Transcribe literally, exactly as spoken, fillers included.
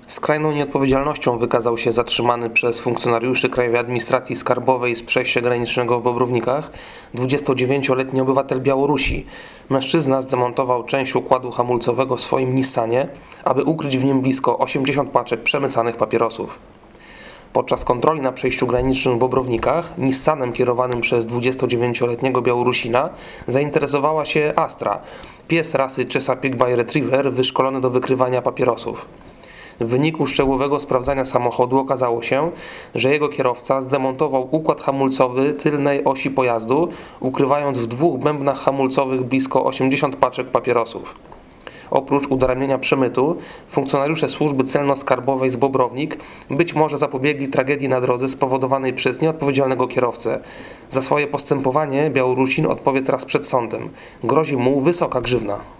Skrajną nieodpowiedzialnością wykazał się zatrzymany przez funkcjonariuszy Krajowej Administracji Skarbowej z przejścia granicznego w Bobrownikach dwudziestodziewięcioletni obywatel Białorusi. Mężczyzna zdemontował część układu hamulcowego w swoim Nissanie, aby ukryć w nim blisko osiemdziesiąt paczek przemycanych papierosów. Podczas kontroli na przejściu granicznym w Bobrownikach Nissanem kierowanym przez dwudziestodziewięcioletniego Białorusina zainteresowała się Astra, pies rasy Chesapeake Bay Retriever wyszkolony do wykrywania papierosów. W wyniku szczegółowego sprawdzania samochodu okazało się, że jego kierowca zdemontował układ hamulcowy tylnej osi pojazdu, ukrywając w dwóch bębnach hamulcowych blisko osiemdziesiąt paczek papierosów. Oprócz udaremnienia przemytu, funkcjonariusze służby celno-skarbowej z Bobrownik być może zapobiegli tragedii na drodze spowodowanej przez nieodpowiedzialnego kierowcę. Za swoje postępowanie Białorusin odpowie teraz przed sądem. Grozi mu wysoka grzywna.